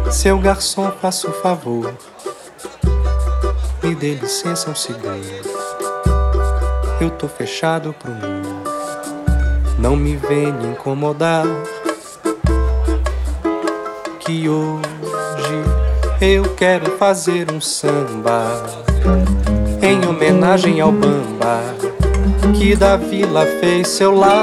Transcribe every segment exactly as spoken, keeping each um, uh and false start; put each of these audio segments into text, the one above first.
Seu garçom, faça o favor, me dê licença um segundo. Eu tô fechado pro mundo, não me venha incomodar, que hoje eu quero fazer um samba em homenagem ao Bamba, que da vila fez seu lar.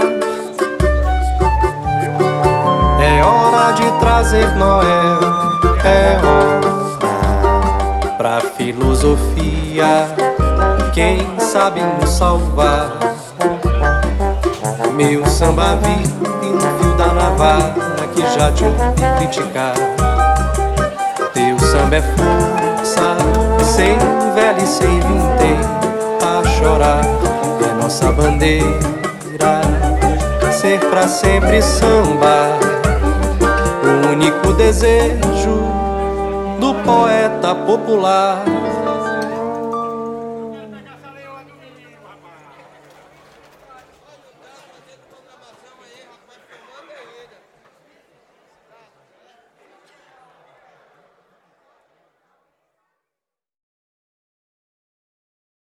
É hora de trazer Noel, é hora pra filosofia, quem sabe nos salvar. Meu samba vive no fio da navalha, que já te ouvi criticar. Teu samba é força, sem velho e sem vintém, a chorar é nossa bandeira, ser pra sempre samba. O único desejo do poeta popular